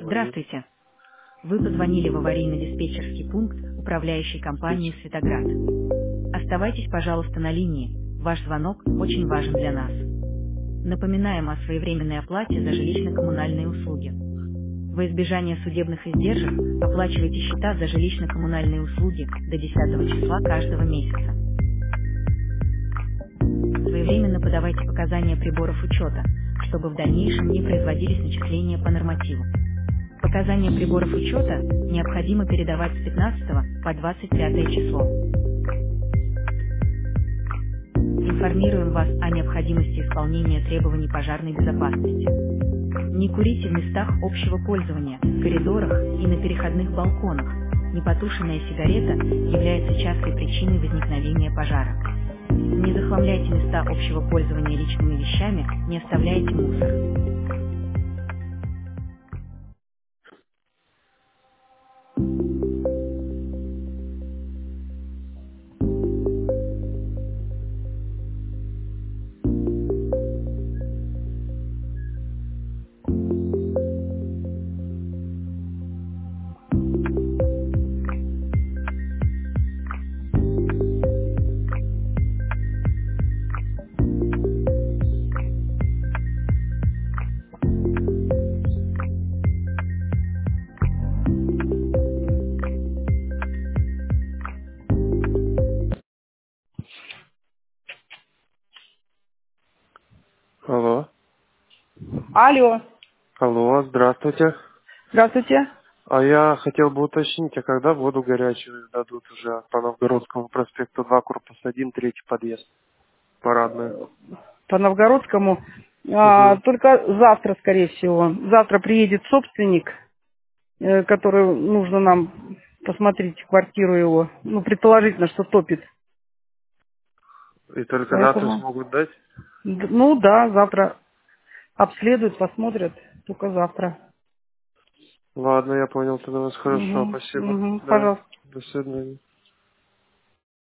звонить. Здравствуйте. Вы позвонили в аварийно-диспетчерский пункт управляющей компании «Светоград». Оставайтесь, пожалуйста, на линии. Ваш звонок очень важен для нас. Напоминаем о своевременной оплате за жилищно-коммунальные услуги. Во избежание судебных издержек оплачивайте счета за жилищно-коммунальные услуги до 10 числа каждого месяца. Своевременно подавайте показания приборов учета, чтобы в дальнейшем не производились начисления по нормативу. Показания приборов учета необходимо передавать с 15 по 25 число. Информируем вас о необходимости исполнения требований пожарной безопасности. Не курите в местах общего пользования, в коридорах и на переходных балконах. Непотушенная сигарета является частой причиной возникновения пожара. Не захламляйте места общего пользования личными вещами, не оставляйте мусор. Алло. Алло, Алло, здравствуйте. здравствуйте. А я хотел бы уточнить, а когда воду горячую дадут уже по Новгородскому проспекту 2, корпус 1, третий подъезд, парадную? По Новгородскому. Угу. Только завтра, скорее всего. Завтра приедет собственник, который нужно нам посмотреть квартиру его. Ну, предположительно, что топит. И только НАТО Поэтому, смогут дать? ну да, завтра обследуют, посмотрят. Только завтра. Ладно, я понял, тогда вас хорошо, Угу, спасибо. угу, Да, пожалуйста. до свидания.